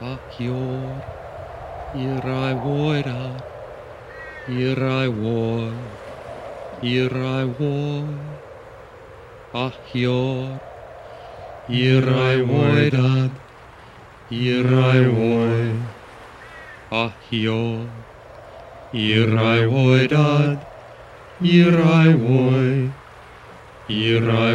Achior, Irai Woida, Irai Woi, Irai Woi, Achior, Irai Woida, Irai Woi, Achior, Irai Woida, Irai Woi, Irai